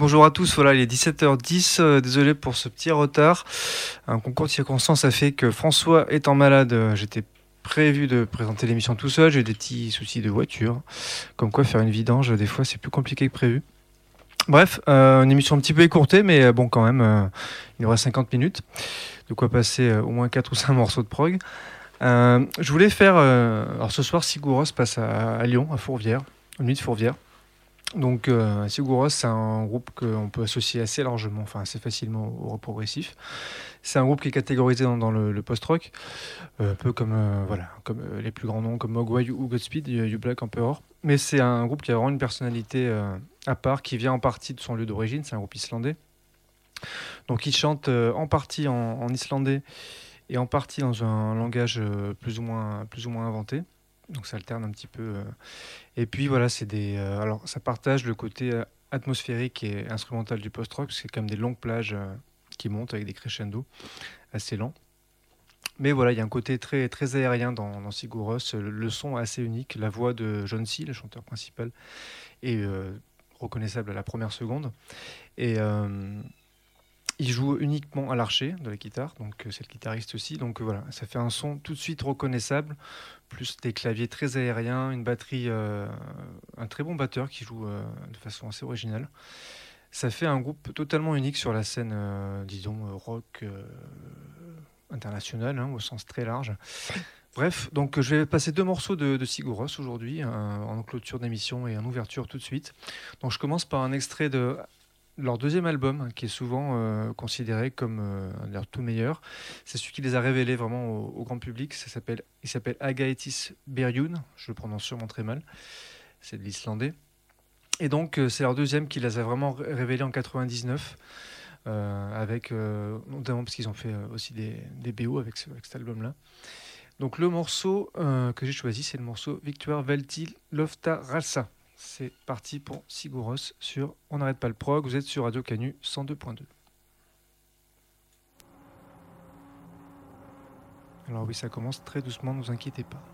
bonjour à tous. Voilà, il est 17h10. Désolé pour ce petit retard. Un concours de circonstances a fait que François étant malade, j'étais prévu de présenter l'émission tout seul. J'ai eu des petits soucis de voiture. Comme quoi, faire une vidange, des fois, c'est plus compliqué que prévu. Bref, une émission un petit peu écourtée, mais bon, quand même, il y aura 50 minutes. De quoi passer au moins 4 ou 5 morceaux de prog. Je voulais faire. Alors ce soir, Sigouros passe à Lyon, à Fourvière, au nuit de Fourvière. Donc, Sigouros, c'est un groupe qu'on peut associer assez largement, enfin assez facilement au rock progressif. C'est un groupe qui est catégorisé dans le post-rock, un peu comme, voilà, comme les plus grands noms comme Mogwai ou Godspeed, You Black Emperor. Mais c'est un groupe qui a vraiment une personnalité à part, qui vient en partie de son lieu d'origine, c'est un groupe islandais. Donc, ils chantent en partie en islandais et en partie dans un langage plus ou moins inventé. Donc ça alterne un petit peu. Et puis voilà, c'est des. Alors ça partage le côté atmosphérique et instrumental du post-rock. C'est comme des longues plages qui montent avec des crescendo assez lents. Mais voilà, il y a un côté très, très aérien dans Sigouros. Le son est assez unique. La voix de John C., le chanteur principal, est reconnaissable à la première seconde. Et il joue uniquement à l'archet de la guitare, donc c'est le guitariste aussi. Donc voilà, ça fait un son tout de suite reconnaissable, plus des claviers très aériens, une batterie, un très bon batteur qui joue de façon assez originale. Ça fait un groupe totalement unique sur la scène, disons, rock international, au sens très large. Bref, donc je vais passer deux morceaux de Sigouros aujourd'hui, en clôture d'émission et en ouverture tout de suite. Donc je commence par un extrait de leur deuxième album, qui est souvent considéré comme leur tout meilleur. C'est celui qui les a révélés vraiment au grand public. Il s'appelle Agaetis Berjun, je le prononce sûrement très mal, c'est de l'islandais. Et donc c'est leur deuxième qui les a vraiment révélés en 99, avec, notamment parce qu'ils ont fait aussi des BO avec cet album-là. Donc le morceau que j'ai choisi, c'est le morceau Victoire Veltil Lofta Ralsa. C'est parti pour Sigouros sur On n'arrête pas le prog. Vous êtes sur Radio Canu 102.2. Alors oui, ça commence très doucement, ne vous inquiétez pas.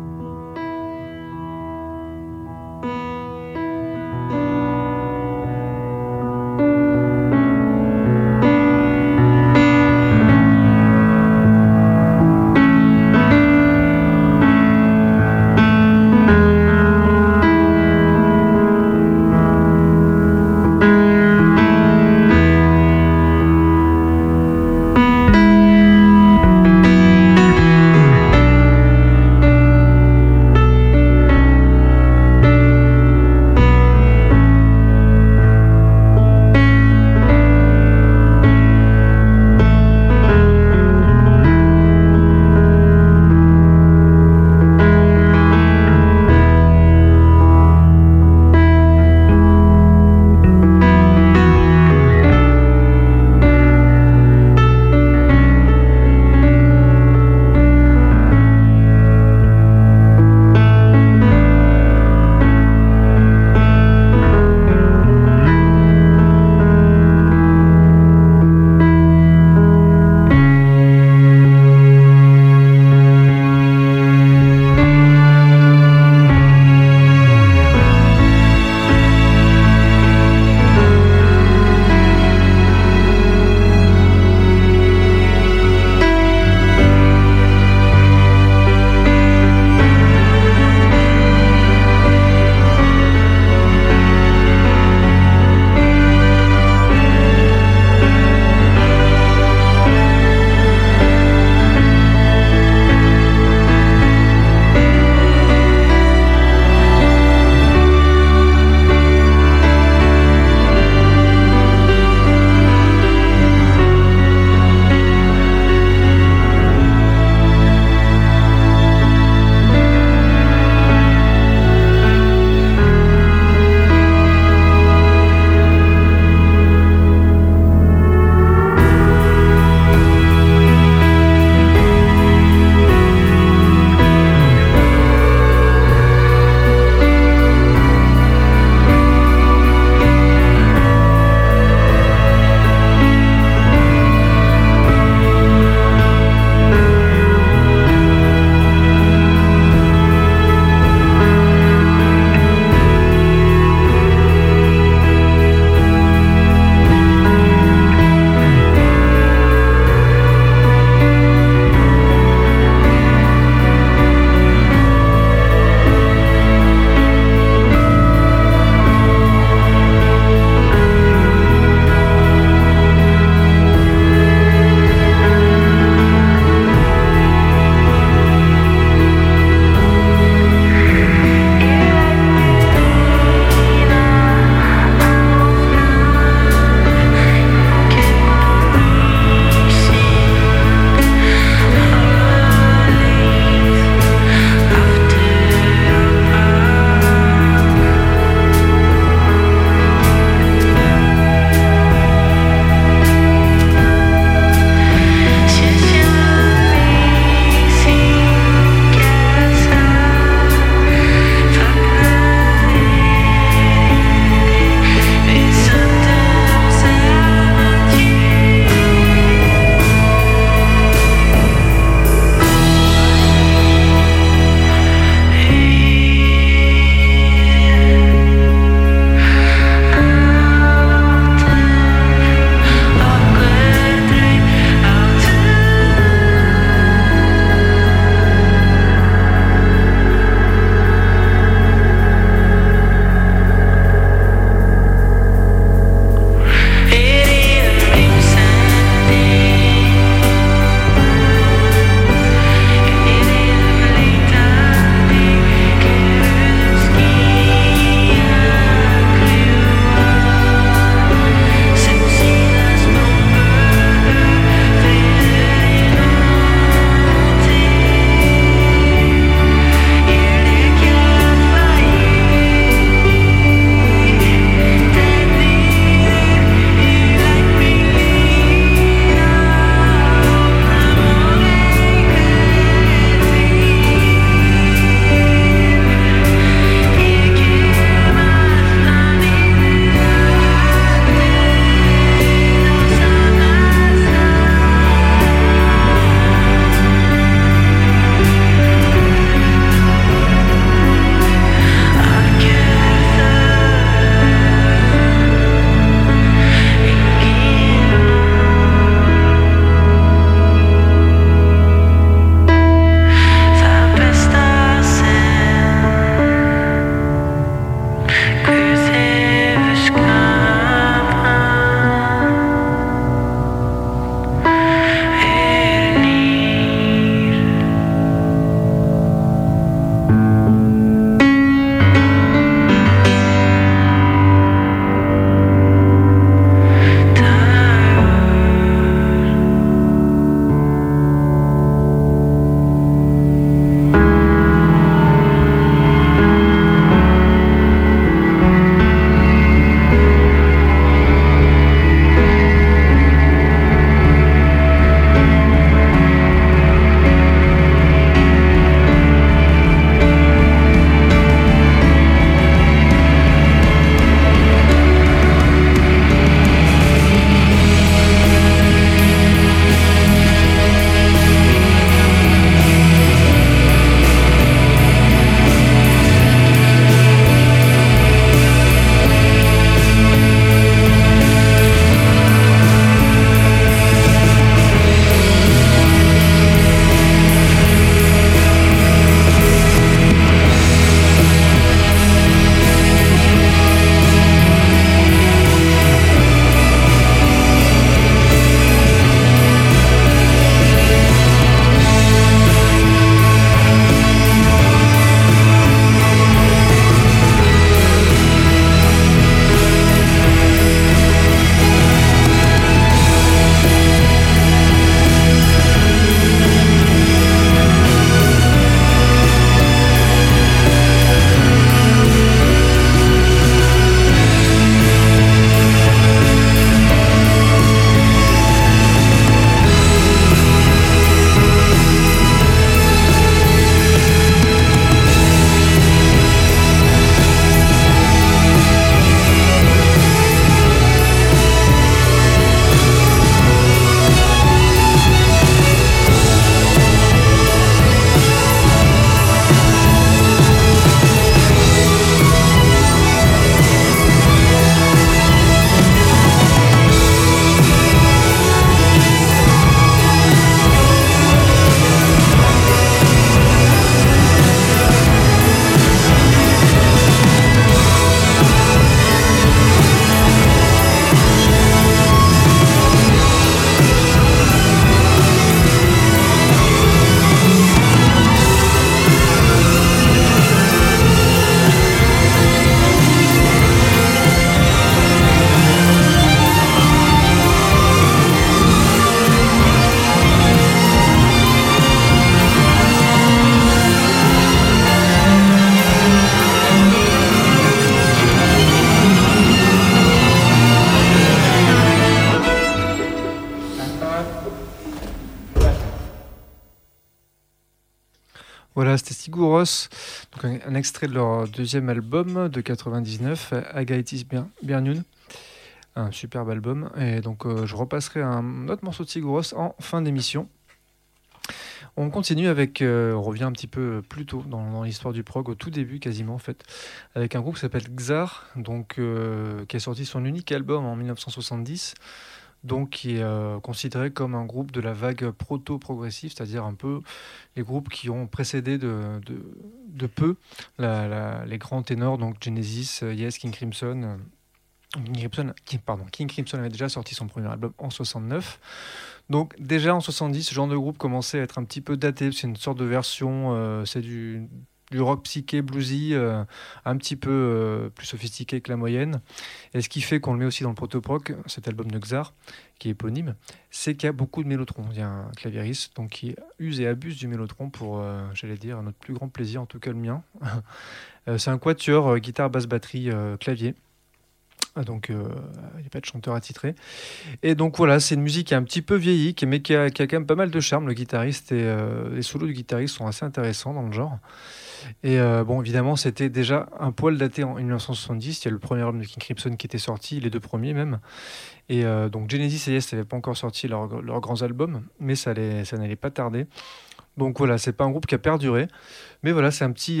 Voilà, c'était Sigur Rós, donc un extrait de leur deuxième album de 99, Agaitis Bernún, un superbe album. Et donc je repasserai un autre morceau de Sigur Rós en fin d'émission. On continue avec, on revient un petit peu plus tôt dans l'histoire du prog, au tout début quasiment en fait, avec un groupe qui s'appelle Xar, donc, qui a sorti son unique album en 1970. Donc, qui est considéré comme un groupe de la vague proto-progressive, c'est-à-dire un peu les groupes qui ont précédé de peu les grands ténors, donc Genesis, Yes, King Crimson. King Crimson avait déjà sorti son premier album en 69. Donc déjà en 70, ce genre de groupe commençait à être un petit peu daté. C'est une sorte de version, c'est du rock psyché bluesy, un petit peu plus sophistiqué que la moyenne. Et ce qui fait qu'on le met aussi dans le proto-prog, cet album de Xar, qui est éponyme, c'est qu'il y a beaucoup de mélotron. Il y a un claviériste donc, qui use et abuse du mélotron pour, j'allais dire, notre plus grand plaisir, en tout cas le mien. C'est un quatuor, guitare, basse, batterie, clavier. Donc il n'y a pas de chanteur attitré. Et donc voilà, c'est une musique qui a un petit peu vieilli, mais qui a quand même pas mal de charme. Le guitariste et les solos du guitariste sont assez intéressants dans le genre. Et bon, évidemment, c'était déjà un poil daté en 1970. Il y a le premier album de King Crimson qui était sorti, les deux premiers même. Et donc Genesis et Yes n'avaient pas encore sorti leurs grands albums, mais ça n'allait pas tarder. Donc voilà, c'est pas un groupe qui a perduré, mais voilà, c'est un petit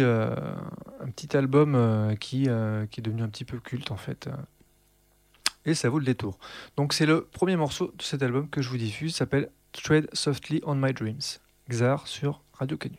album qui est devenu un petit peu culte en fait, et ça vaut le détour. Donc c'est le premier morceau de cet album que je vous diffuse, s'appelle Tread Softly on My Dreams, Xar sur Radio Canu.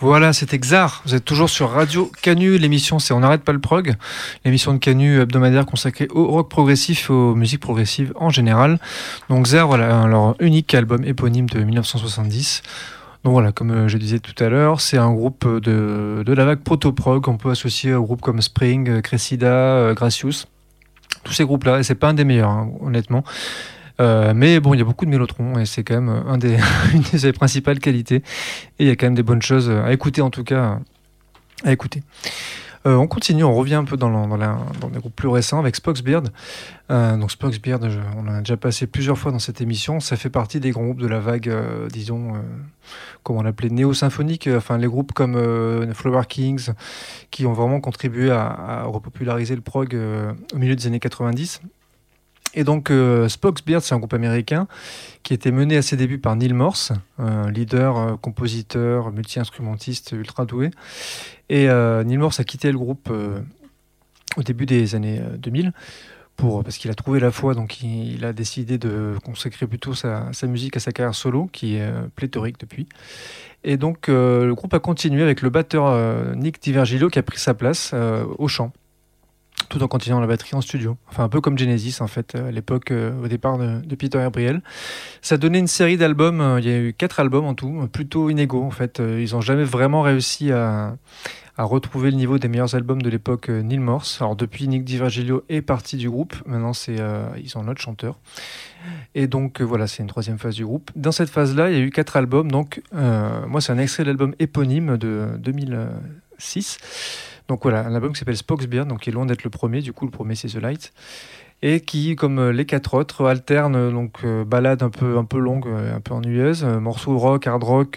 Voilà, c'était Xar. Vous êtes toujours sur Radio Canu. L'émission, c'est On n'arrête pas le prog. L'émission de Canu hebdomadaire consacrée au rock progressif et aux musiques progressives en général. Donc Xar, voilà, leur unique album éponyme de 1970. Donc voilà, comme je disais tout à l'heure, c'est un groupe de la vague proto-prog qu'on peut associer aux groupes comme Spring, Cressida, Gracious. Tous ces groupes-là, et c'est pas un des meilleurs, hein, honnêtement. Mais bon, il y a beaucoup de mélotrons et c'est quand même une de ses principales qualités. Et il y a quand même des bonnes choses à écouter, en tout cas, à écouter. On continue, on revient un peu dans des groupes plus récents avec Spock's Beard. Donc Spock's Beard, on en a déjà passé plusieurs fois dans cette émission. Ça fait partie des groupes de la vague, disons, comment on l'appelait, néo-symphonique. Enfin, les groupes comme Flower Kings, qui ont vraiment contribué à repopulariser le prog au milieu des années 90. Et donc Spock's Beard, c'est un groupe américain qui était mené à ses débuts par Neil Morse, leader, compositeur, multi-instrumentiste ultra doué. Et Neil Morse a quitté le groupe au début des années 2000 parce qu'il a trouvé la foi, donc il a décidé de consacrer plutôt sa musique à sa carrière solo, qui est pléthorique depuis. Et donc le groupe a continué avec le batteur Nick DiVergilio qui a pris sa place au chant, tout en continuant la batterie en studio. Enfin, un peu comme Genesis, en fait, à l'époque, au départ de Peter Gabriel. Ça donnait une série d'albums, il y a eu 4 albums en tout, plutôt inégaux, en fait. Ils n'ont jamais vraiment réussi à retrouver le niveau des meilleurs albums de l'époque Neil Morse. Alors, depuis, Nick DiVergilio est parti du groupe. Maintenant, ils ont un autre chanteur. Et donc, voilà, c'est une troisième phase du groupe. Dans cette phase-là, il y a eu 4 albums. Donc, moi, c'est un extrait de l'album éponyme de 2006. Donc voilà, un album qui s'appelle Spock's Beard, donc qui est loin d'être le premier, du coup le premier c'est The Light, et qui, comme les 4 autres, alterne donc ballades un peu longues, un peu ennuyeuses, morceaux rock, hard rock,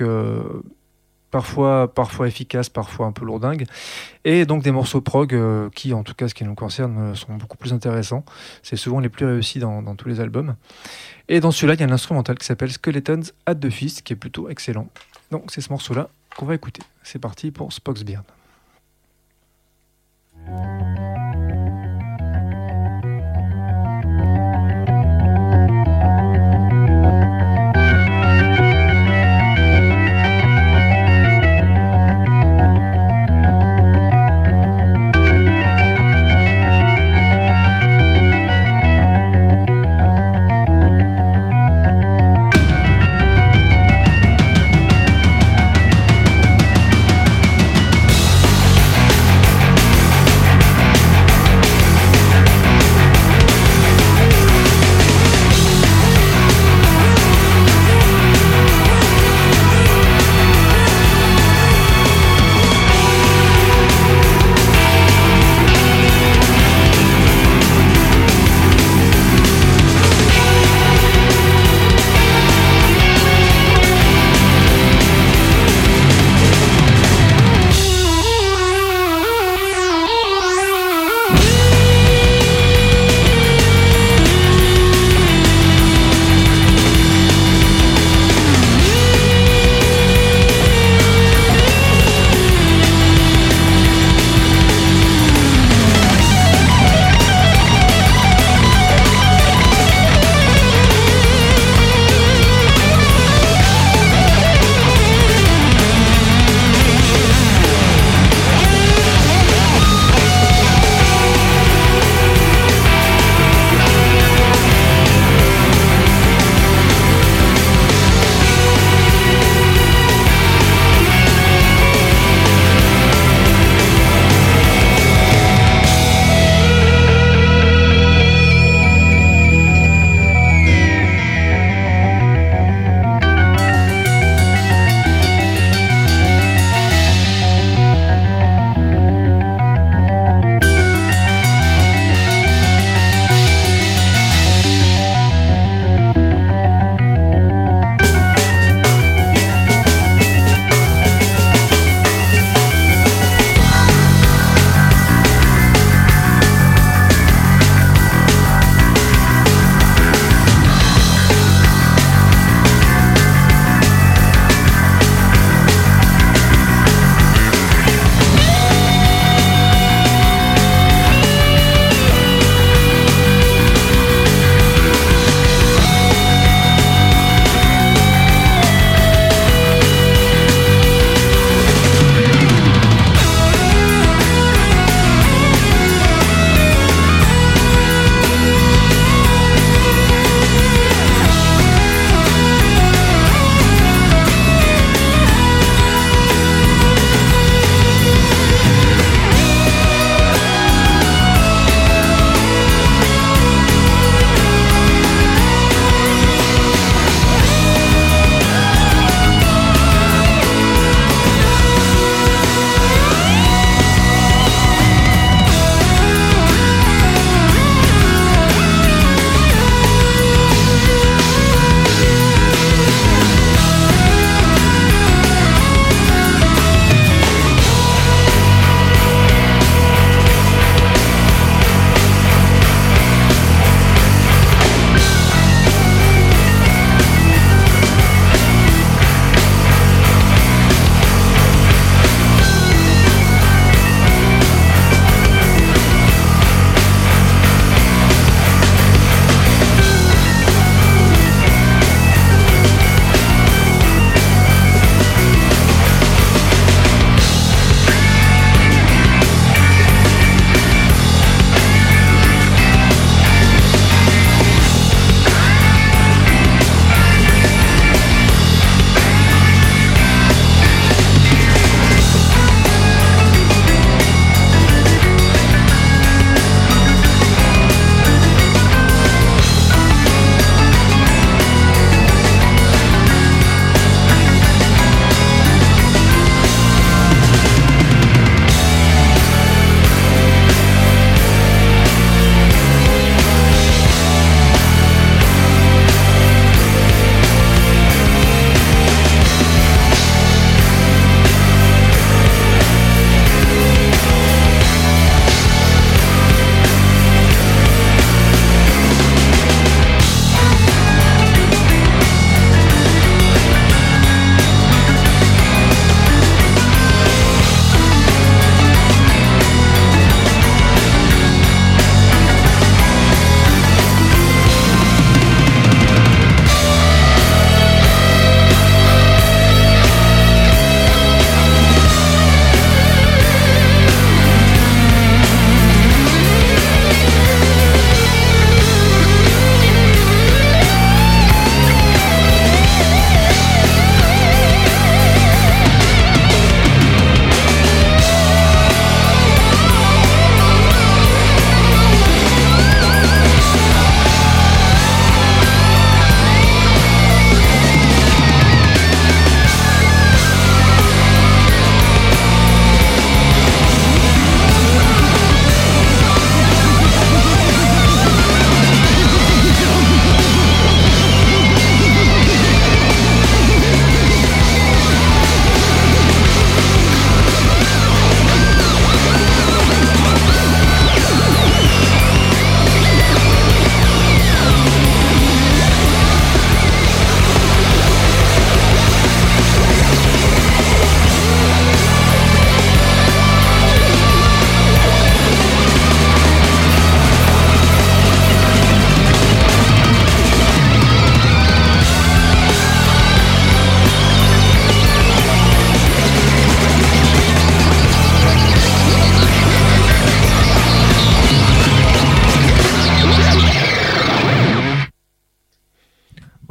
parfois efficaces, parfois un peu lourdingues, et donc des morceaux prog qui, en tout cas ce qui nous concerne, sont beaucoup plus intéressants. C'est souvent les plus réussis dans tous les albums. Et dans celui-là, il y a un instrumental qui s'appelle Skeletons at the Feast, qui est plutôt excellent. Donc c'est ce morceau-là qu'on va écouter. C'est parti pour Spock's Beard.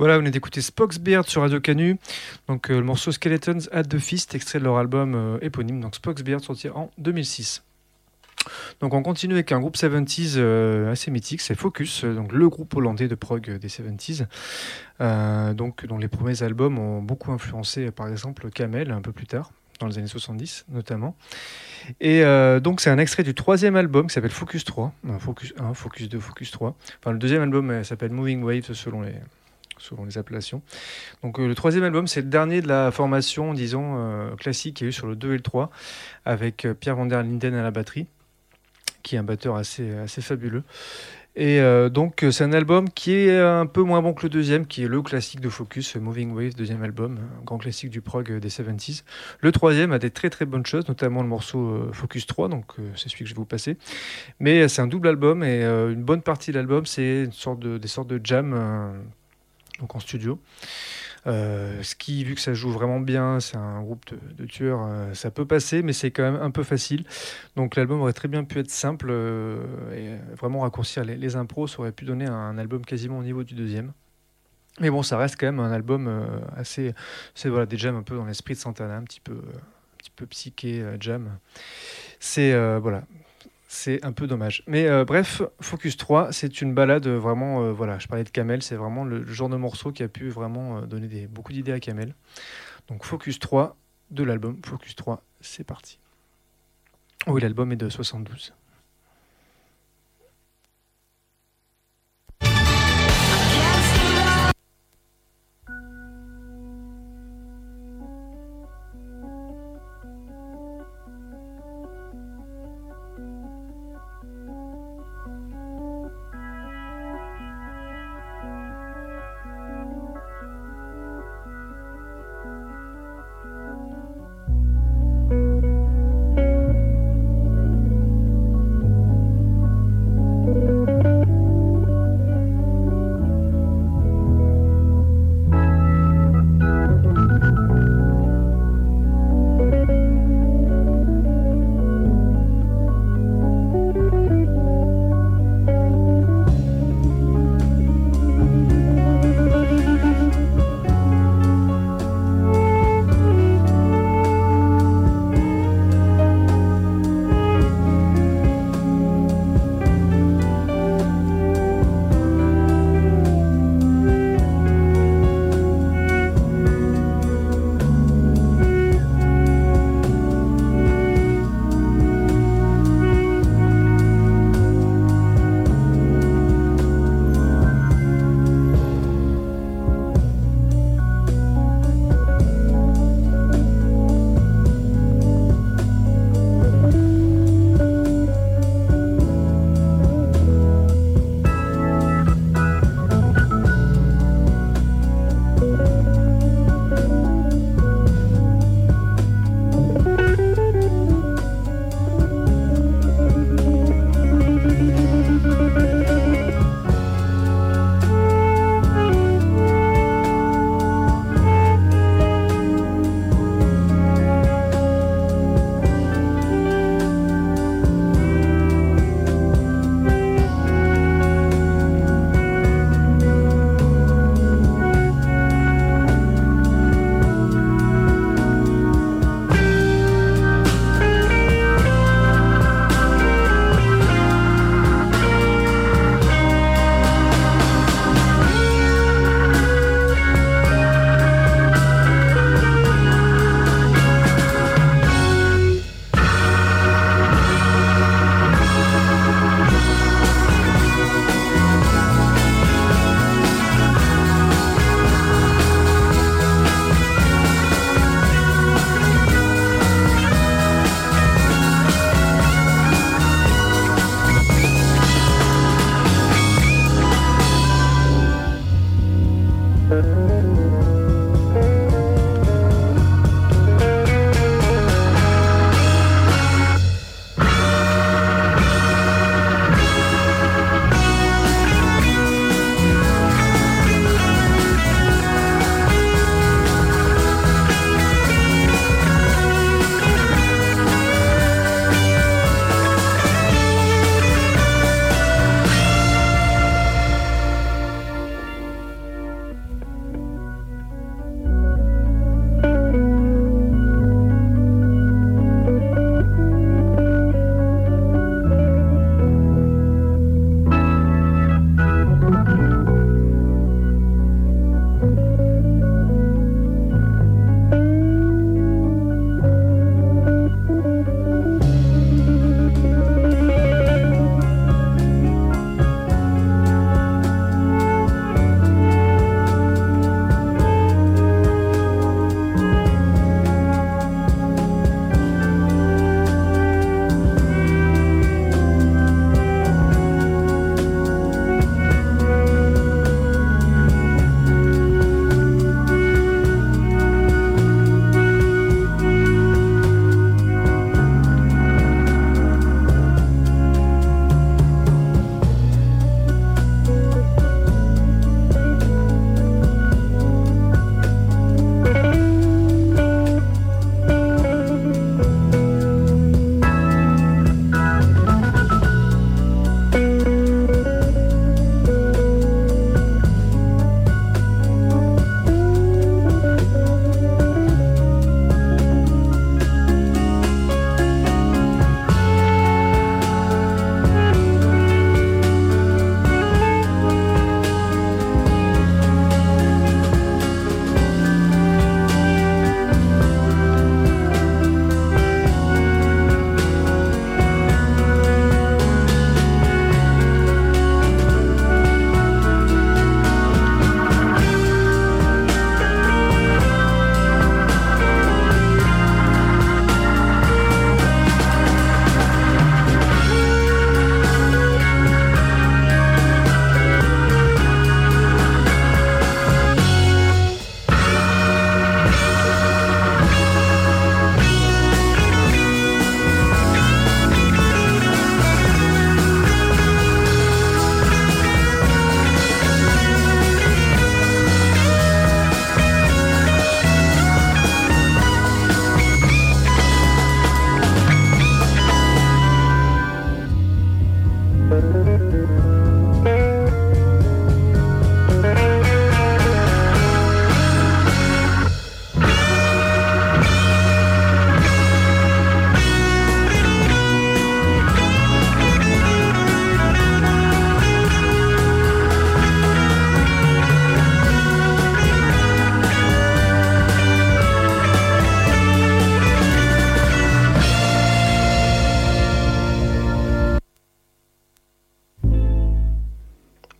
Voilà, vous venez d'écouter Spock's Beard sur Radio Canu. Donc le morceau Skeletons at the Feast, extrait de leur album éponyme, donc Spock's Beard, sorti en 2006. Donc on continue avec un groupe 70s assez mythique, c'est Focus, donc le groupe hollandais de prog des 70s, donc dont les premiers albums ont beaucoup influencé par exemple Camel un peu plus tard, dans les années 70 notamment. Et donc c'est un extrait du troisième album qui s'appelle Focus 3, Focus 1, Focus 2, Focus 3. Enfin le deuxième album s'appelle Moving Waves selon les appellations. Donc le troisième album, c'est le dernier de la formation, disons, classique qu'il y a eu sur le 2 et le 3, avec Pierre van der Linden à la batterie, qui est un batteur assez fabuleux. Et donc c'est un album qui est un peu moins bon que le deuxième, qui est le classique de Focus, Moving Waves, deuxième album, un grand classique du prog des 70s. Le troisième a des très très bonnes choses, notamment le morceau Focus 3, donc c'est celui que je vais vous passer. Mais c'est un double album, et une bonne partie de l'album, c'est des sortes de jam, donc en studio. Ce qui, vu que ça joue vraiment bien, c'est un groupe de tueurs, ça peut passer, mais c'est quand même un peu facile. Donc l'album aurait très bien pu être simple et vraiment raccourcir les impros, ça aurait pu donner un album quasiment au niveau du deuxième. Mais bon, ça reste quand même un album assez... C'est voilà, des jams un peu dans l'esprit de Santana, un petit peu psyché, jam. C'est voilà. C'est un peu dommage. Mais bref, Focus 3, c'est une balade vraiment... voilà, je parlais de Kamel, c'est vraiment le genre de morceau qui a pu vraiment donner beaucoup d'idées à Kamel. Donc Focus 3 de l'album Focus 3, c'est parti. Oui, l'album est de 72.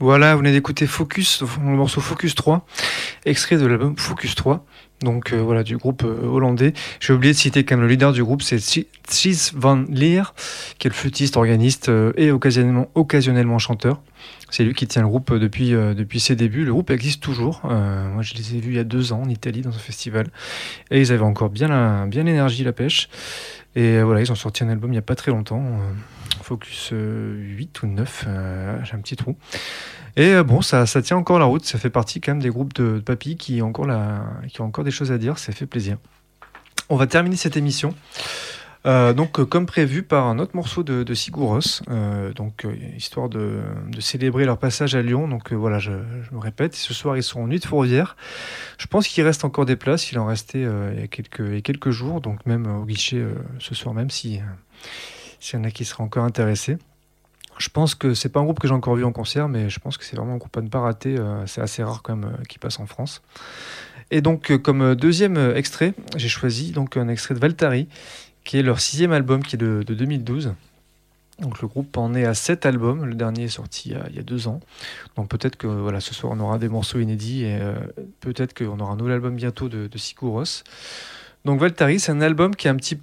Voilà, vous venez d'écouter Focus, le morceau Focus 3, extrait de l'album Focus 3. Donc voilà, du groupe hollandais. J'ai oublié de citer quand même le leader du groupe, c'est Thijs van Leer, qui est le flûtiste, organiste et occasionnellement chanteur. C'est lui qui tient le groupe depuis ses débuts. Le groupe existe toujours. Moi, je les ai vus il y a 2 ans en Italie dans un festival. Et ils avaient encore bien l'énergie, la pêche. Et voilà, ils ont sorti un album il n'y a pas très longtemps. Focus 8 ou 9, j'ai un petit trou. Et bon, ça tient encore la route. Ça fait partie quand même des groupes de papy qui ont encore des choses à dire. Ça fait plaisir. On va terminer cette émission. Comme prévu par un autre morceau de Sigur Rós, histoire de célébrer leur passage à Lyon. Donc voilà, je me répète, ce soir ils sont en Nuit de Fourvière. Je pense qu'il reste encore des places, il en restait il y a quelques jours, donc même au guichet ce soir même, s'il y en a qui seraient encore intéressés. Je pense que c'est pas un groupe que j'ai encore vu en concert, mais je pense que c'est vraiment un groupe à ne pas rater. C'est assez rare quand même qui passe en France. Et donc comme deuxième extrait, j'ai choisi donc un extrait de Valtari, qui est leur 6e album, qui est de 2012. Donc le groupe en est à 7 albums, le dernier est sorti il y a 2 ans. Donc peut-être que voilà, ce soir on aura des morceaux inédits et peut-être qu'on aura un nouvel album bientôt de Sigur Rós. Donc Valtari, c'est un album qui est un petit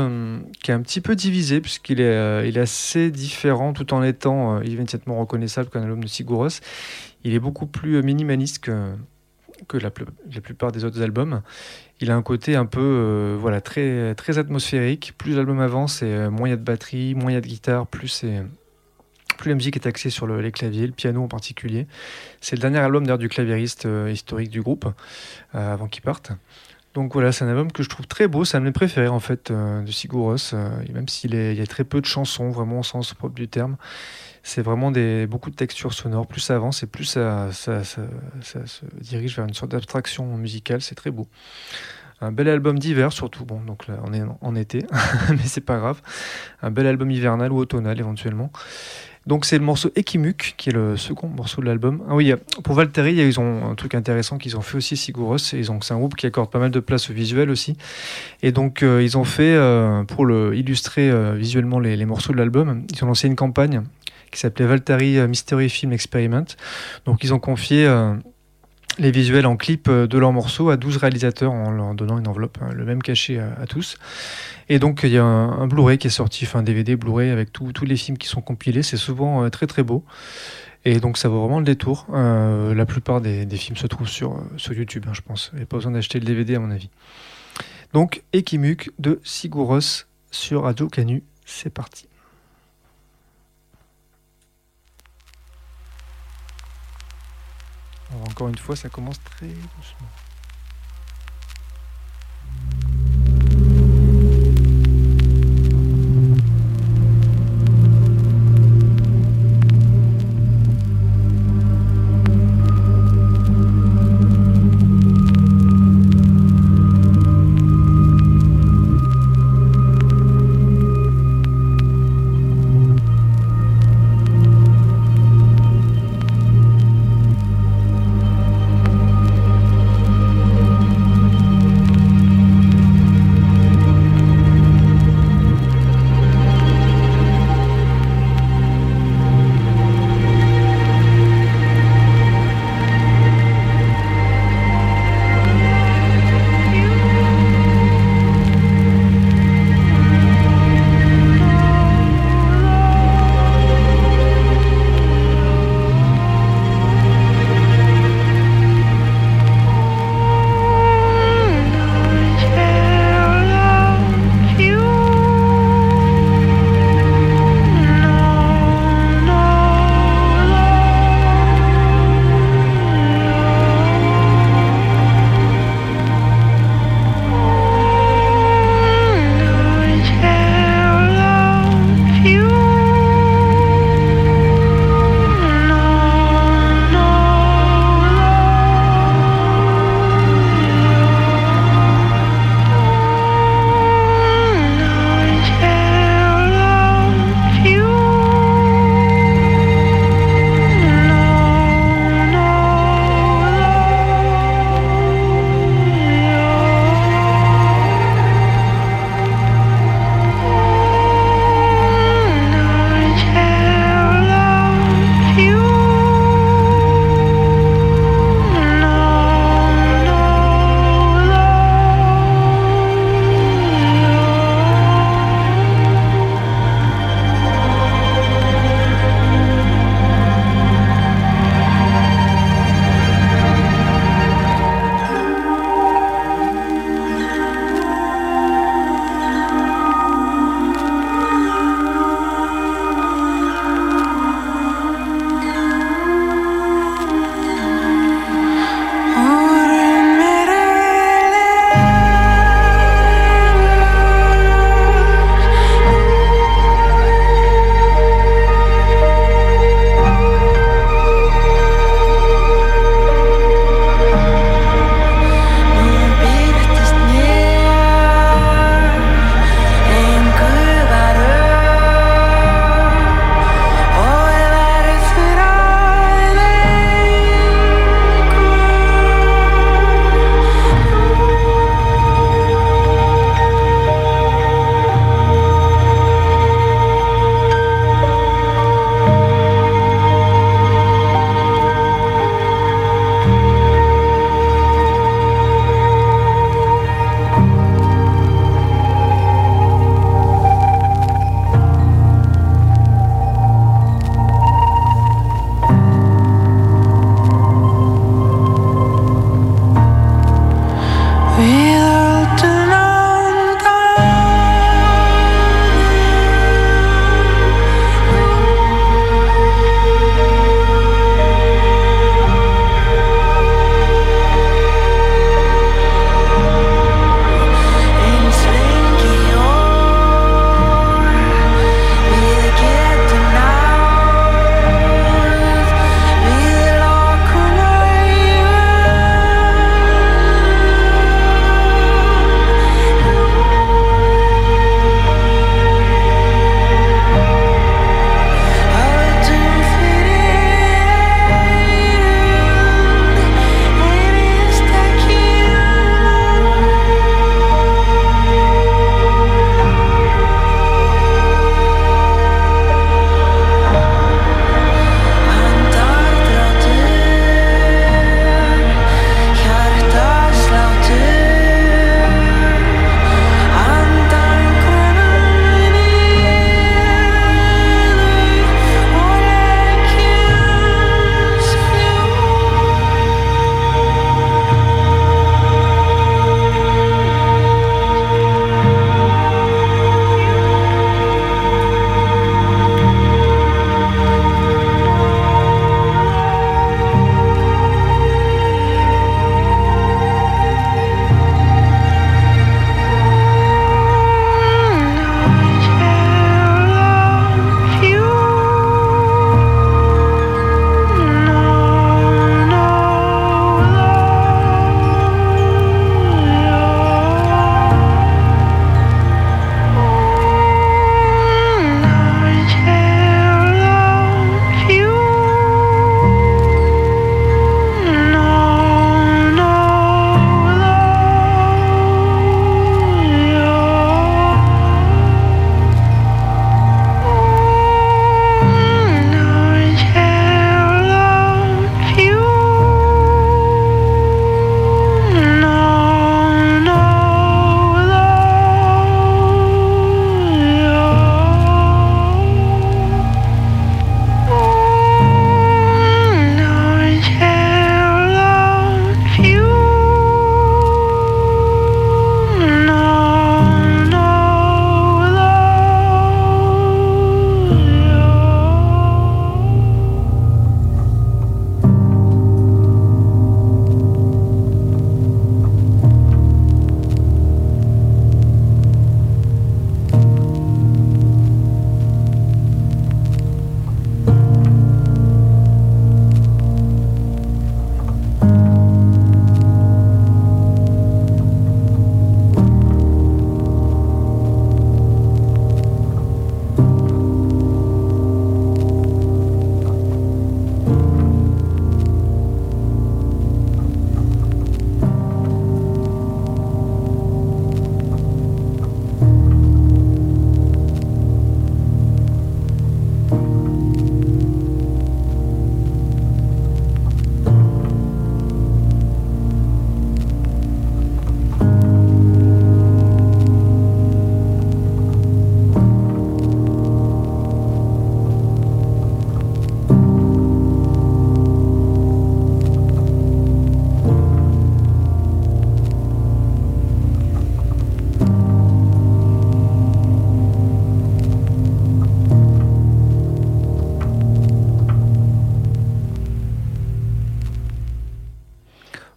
peu divisé, puisqu'il est assez différent tout en étant immédiatement reconnaissable qu'un album de Sigur Rós. Il est beaucoup plus minimaliste que la plupart des autres albums. Il a un côté un peu très, très atmosphérique. Plus l'album avance, et moins il y a de batterie, moins il y a de guitare, plus la musique est axée sur les claviers, le piano en particulier. C'est le dernier album d'ailleurs du claviériste historique du groupe, avant qu'il parte. Donc voilà, c'est un album que je trouve très beau, c'est un de mes préférés en fait de Sigur Rós, même s'il y a très peu de chansons, vraiment au sens propre du terme. C'est vraiment beaucoup de textures sonores. Plus ça avance et plus ça se dirige vers une sorte d'abstraction musicale, c'est très beau. Un bel album d'hiver surtout, bon donc là on est en été, mais c'est pas grave. Un bel album hivernal ou automnal éventuellement. Donc c'est le morceau Ekimuk qui est le second morceau de l'album. Ah oui, pour Valtari, ils ont un truc intéressant qu'ils ont fait aussi, Sigur Rós. C'est un groupe qui accorde pas mal de place au visuel aussi. Et donc ils ont fait, pour illustrer visuellement les morceaux de l'album, ils ont lancé une campagne qui s'appelait Valtari Mystery Film Experiment. Donc ils ont confié les visuels en clip de leurs morceaux à 12 réalisateurs en leur donnant une enveloppe, le même cachet à tous. Et donc il y a un Blu-ray qui est sorti, un DVD Blu-ray avec tous les films qui sont compilés. C'est souvent très très beau. Et donc ça vaut vraiment le détour. La plupart des films se trouvent sur YouTube, je pense. Il n'y a pas besoin d'acheter le DVD à mon avis. Donc Ekimuk de Sigur Rós sur Radio Canu. C'est parti. Alors, encore une fois, ça commence très doucement.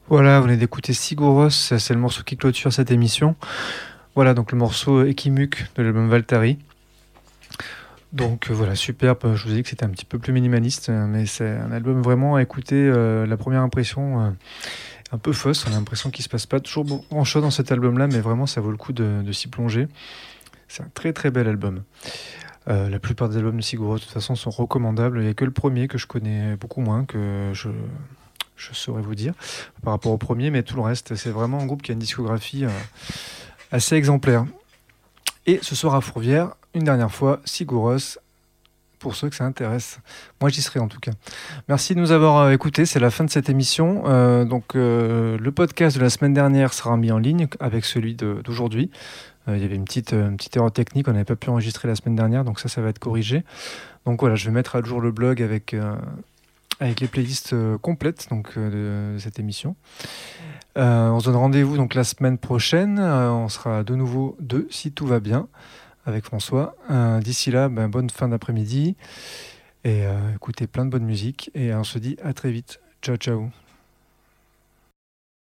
Voilà, vous venez d'écouter Sigouros, c'est le morceau qui clôture cette émission. Voilà, donc le morceau Ekimuk de l'album Valtari. Donc voilà, superbe. Je vous ai dit que c'était un petit peu plus minimaliste, mais c'est un album vraiment à écouter. La première impression, un peu fausse. On a l'impression qu'il se passe pas toujours grand chose dans cet album-là, mais vraiment ça vaut le coup de s'y plonger. C'est un très très bel album. La plupart des albums de Sigouros, de toute façon, sont recommandables. Il n'y a que le premier que je connais beaucoup moins, que je saurais vous dire, par rapport au premier, mais tout le reste, c'est vraiment un groupe qui a une discographie assez exemplaire. Et ce soir à Fourvière, une dernière fois, Sigouros, pour ceux que ça intéresse. Moi, j'y serai en tout cas. Merci de nous avoir écoutés. C'est la fin de cette émission. Le podcast de la semaine dernière sera mis en ligne avec celui d'aujourd'hui. Il y avait une petite erreur technique. On n'avait pas pu enregistrer la semaine dernière, donc ça va être corrigé. Donc voilà, je vais mettre à jour le blog avec les playlists complètes de cette émission. On se donne rendez-vous donc la semaine prochaine. On sera de nouveau deux, si tout va bien, avec François. D'ici là, bonne fin d'après-midi et écoutez plein de bonne musique. Et on se dit à très vite. Ciao, ciao.